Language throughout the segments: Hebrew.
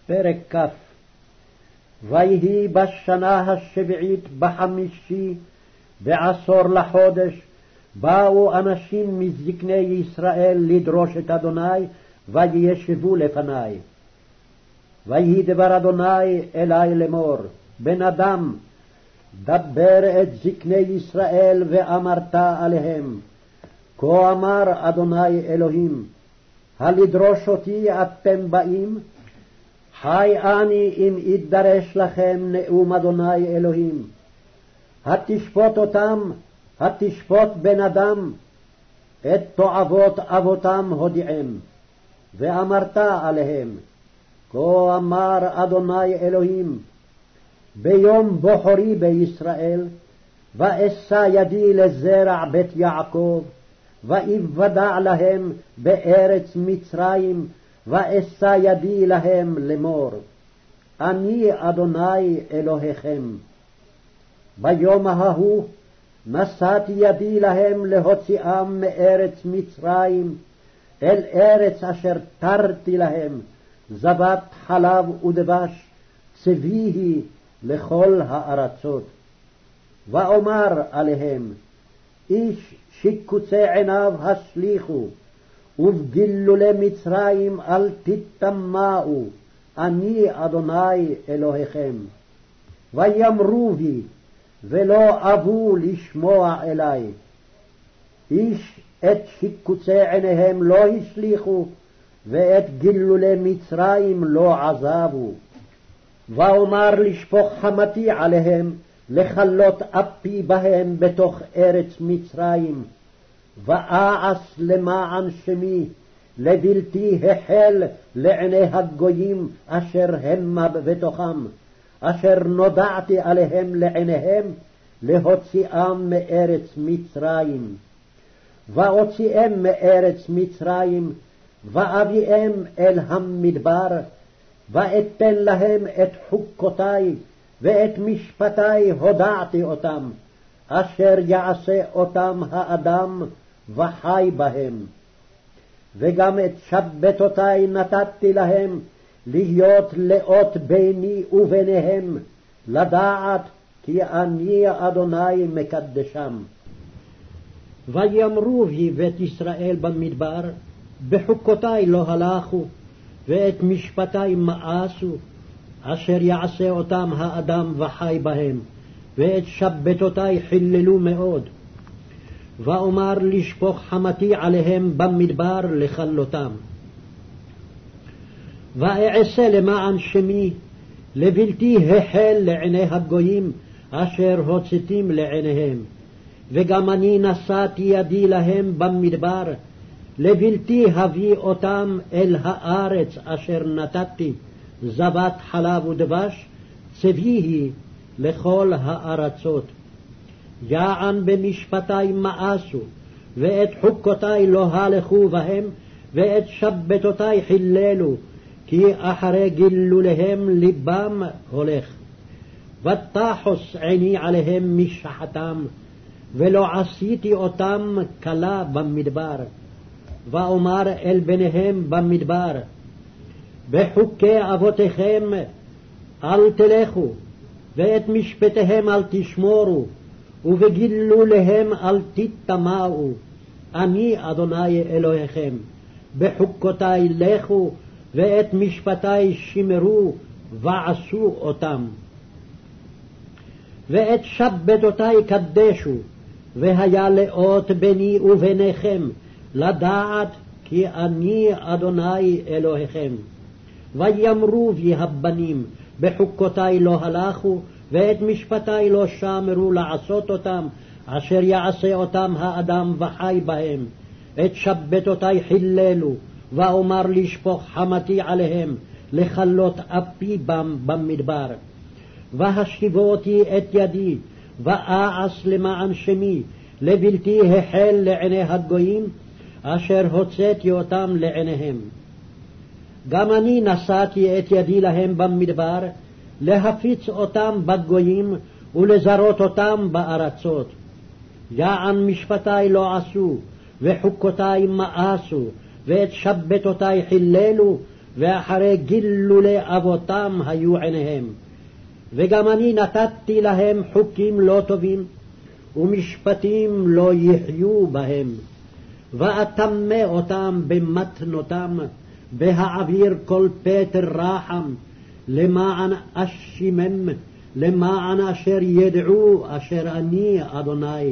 פרק כ'. ויהי בשנה השביעית בחמישי בעשור לחודש, באו אנשים מזקני ישראל לדרוש את אדוני, וישבו לפני. ויהי דבר אדוני אלי לאמור, בן אדם, דבר את זקני ישראל ואמרת עליהם, כה אמר אדוני אלוהים, הלדרוש אותי אתם באים? חי אני אם ידרש לכם נאום אדוני אלוהים. התשפוט אותם, התשפוט בן אדם, את תועבות אבותם הודיעם. ואמרת עליהם, כה אמר אדוני אלוהים, ביום בוחרי בישראל, ואשא ידי לזרע בית יעקב, ואבדע להם בארץ מצרים, ואשא ידי להם לאמור, אני אדוני אלוהיכם. ביום ההוא נשאתי ידי להם להוציאם מארץ מצרים, אל ארץ אשר תרתי להם, זבת חלב ודבש, צבי היא לכל הארצות. ואומר עליהם, איש שקוצי עיניו השליכו, ובגילולי מצרים אל תטמאו, אני אדוני אלוהיכם. ויאמרו בי, ולא אבו לשמוע אלי. איש את שקוצי עיניהם לא השליכו, ואת גילולי מצרים לא עזבו. ואומר לשפוך חמתי עליהם, לכלות אפי בהם בתוך ארץ מצרים, ואעש למען שמי, לבלתי החל לעיני הגויים אשר המה בתוכם, אשר נודעתי עליהם לעיניהם, להוציאם מארץ מצרים. ואוציאם מארץ מצרים, ואביאם אל המדבר, ואתן להם את חוקותי, ואת משפטי הודעתי אותם, אשר יעשה אותם האדם וחי בהם. וגם את שבתותי נתתי להם, להיות לאות ביני וביניהם, לדעת כי אני אדוני מקדשם. ויאמרו בי בית ישראל במדבר, בחוקותי לא הלכו, ואת משפטי מאסו, אשר יעשה אותם האדם וחי בהם, ואת שבתותי חיללו מאוד. ואומר לשפוך חמתי עליהם במדבר לכלותם. ואעשה למען שמי, לבלתי החל לעיני הגויים אשר הוצאתים לעיניהם. וגם אני נשאתי ידי להם במדבר, לבלתי הביא אותם אל הארץ אשר נתתי, זבת חלב ודבש, צבי היא לכל הארצות. יען במשפטי מאסו, ואת חוקותי לא הלכו בהם, ואת שבתותי חיללו, כי אחרי גילוליהם ליבם הולך. ותחוס עיני עליהם משחתם, ולא עשיתי אותם כלה במדבר. ואומר אל בניהם במדבר, בחוקי אבותיכם אל תלכו, ואת משפטיהם אל תשמורו, ובגילוליהם אל תטמאו, אני אדוני אלוהיכם. בחוקותי לכו, ואת משפטי שמרו, ועשו אותם. ואת שבתותי קדשו, והיה לאות ביני וביניכם, לדעת כי אני אדוני אלוהיכם. ויאמרו בי הבנים, בחוקותי לא הלכו, ואת משפטי לא שמרו לעשות אותם, אשר יעשה אותם האדם וחי בהם. את שבתותי חיללו, ואומר לשפוך חמתי עליהם, לכלות אפי בם במדבר. והשיבותי את ידי, ואעש למען שמי, לבלתי החל לעיני הגויים, אשר הוצאתי אותם לעיניהם. גם אני נשאתי את ידי להם במדבר, להפיץ אותם בגויים, ולזרות אותם בארצות. יען משפטי לא עשו, וחוקותי מאסו, ואת שבתותי חיללו, ואחרי גילולי אבותם היו עיניהם. וגם אני נתתי להם חוקים לא טובים, ומשפטים לא יחיו בהם. ואטמא אותם במתנותם, בהעביר כל פטר רחם, למען אשימם, למען אשר ידעו אשר אני אדוני.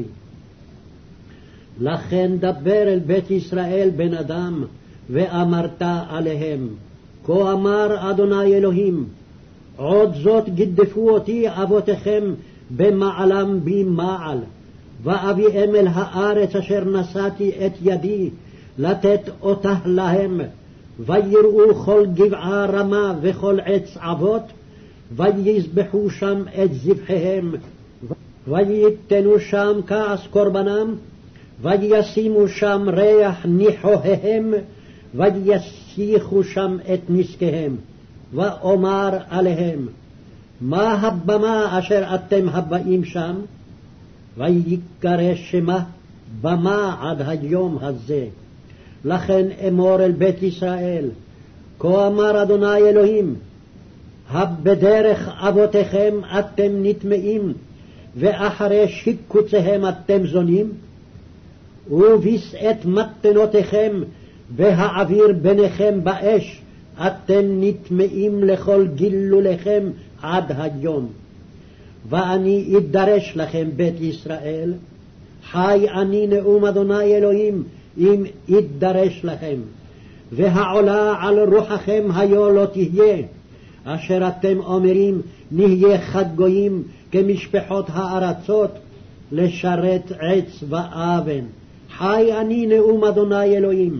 לכן דבר אל בית ישראל בן אדם, ואמרת עליהם, כה אמר אדוני אלוהים, עוד זאת גדפו אותי אבותיכם במעלם בי מעל, ואביאם אל הארץ אשר נשאתי את ידי לתת אותה להם, ויראו כל גבעה רמה וכל עץ אבות, ויזבחו שם את זבחיהם, ויתנו שם כעס קורבנם, וישימו שם ריח ניחוהיהם, ויסיחו שם את נזקיהם. ואומר עליהם, מה הבמה אשר אתם הבאים שם? ויקרא שמה במה עד היום הזה. לכן אמור אל בית ישראל, כה אמר אדוני אלוהים, הבדרך אבותיכם אתם נטמאים, ואחרי שיקוציהם אתם זונים, ובשאת מתנותיכם בהעביר ביניכם באש, אתם נטמאים לכל גילוליכם עד היום. ואני אדרש לכם בית ישראל, חי אני נאום אדוני אלוהים, אם אדרש לכם, והעולה על רוחכם היו לא תהיה, אשר אתם אומרים נהיה חד גויים כמשפחות הארצות, לשרת עץ ואבן. חי אני נאום אדוני אלוהים.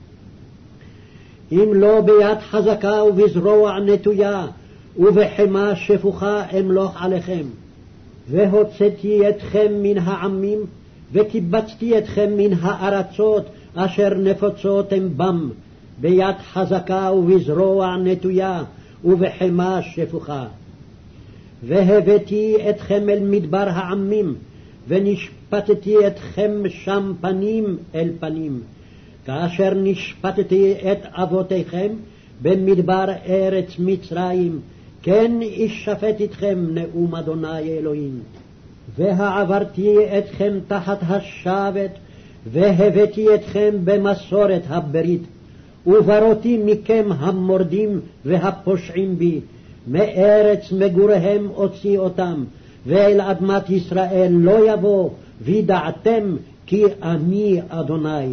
אם לא ביד חזקה ובזרוע נטויה ובחמה שפוכה אמלוך עליכם. והוצאתי אתכם מן העמים, וקיבצתי אתכם מן הארצות אשר נפוצותם בם, ביד חזקה ובזרוע נטויה ובחמה שפוכה. והבאתי אתכם אל מדבר העמים, ונשפטתי אתכם שם פנים אל פנים, כאשר נשפטתי את אבותיכם במדבר ארץ מצרים, כן אשפט אתכם נאום אדוני אלוהים. והעברתי אתכם תחת השבת, והבאתי אתכם במסורת הברית, וברותי מכם המורדים והפושעים בי, מארץ מגוריהם אוציא אותם, ואל אדמת ישראל לא יבוא, וידעתם כי אני אדוני.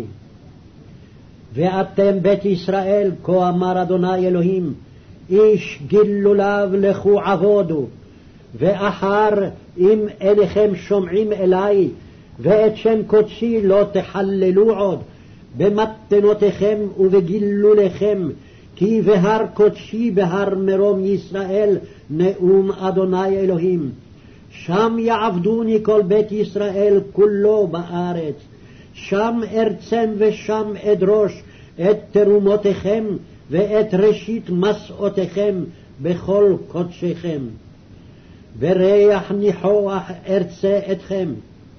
ואתם בית ישראל, כה אמר אדוני אלוהים, איש גילוליו לכו עבודו, ואחר אם אינכם שומעים אלי, ואת שם קודשי לא תחללו עוד, במתנותיכם ובגילוליכם, כי בהר קודשי בהר מרום ישראל, נאום אדוני אלוהים. שם יעבדוני כל בית ישראל כולו בארץ, שם ארצם ושם אדרוש את תרומותיכם ואת ראשית מסעותיכם בכל קודשיכם. בריח ניחוח ארצה אתכם,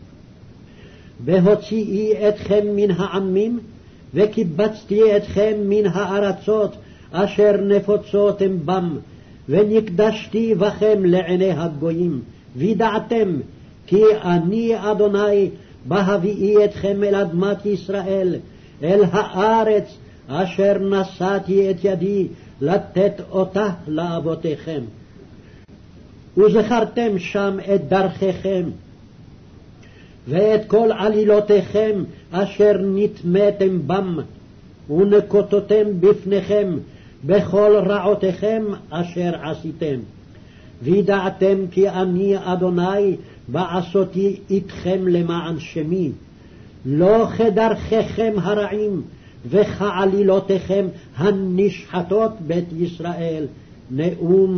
בהוציאי אתכם מן העמים, וקיבצתי אתכם מן הארצות אשר נפוצותם בם, ונקדשתי בכם לעיני הגויים, וידעתם כי אני אדוני בהביאי אתכם אל אדמת ישראל, אל הארץ אשר נשאתי את ידי לתת אותה לאבותיכם. וזכרתם שם את דרכיכם, ואת כל עלילותיכם אשר נטמאתם בם, ונקוטותם בפניכם בכל רעותיכם אשר עשיתם. וידעתם כי אני אדוני בעשותי איתכם למען שמי, לא כדרכיכם הרעים וכעלילותיכם הנשחטות בית ישראל, נאום